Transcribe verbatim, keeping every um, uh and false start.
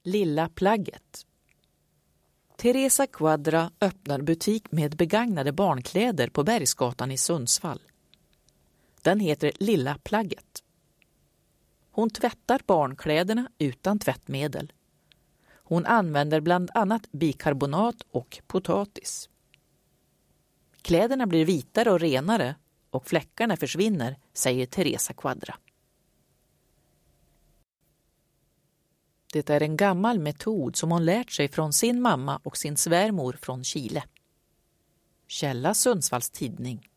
Lilla plagget. Teresa Quadra öppnar butik med begagnade barnkläder på Bergsgatan i Sundsvall. Den heter Lilla plagget. Hon tvättar barnkläderna utan tvättmedel. Hon använder bland annat bikarbonat och potatis. Kläderna blir vitare och renare och fläckarna försvinner, säger Teresa Quadra. Det är en gammal metod som hon lärt sig från sin mamma och sin svärmor från Chile. Källa Sundsvalls Tidning.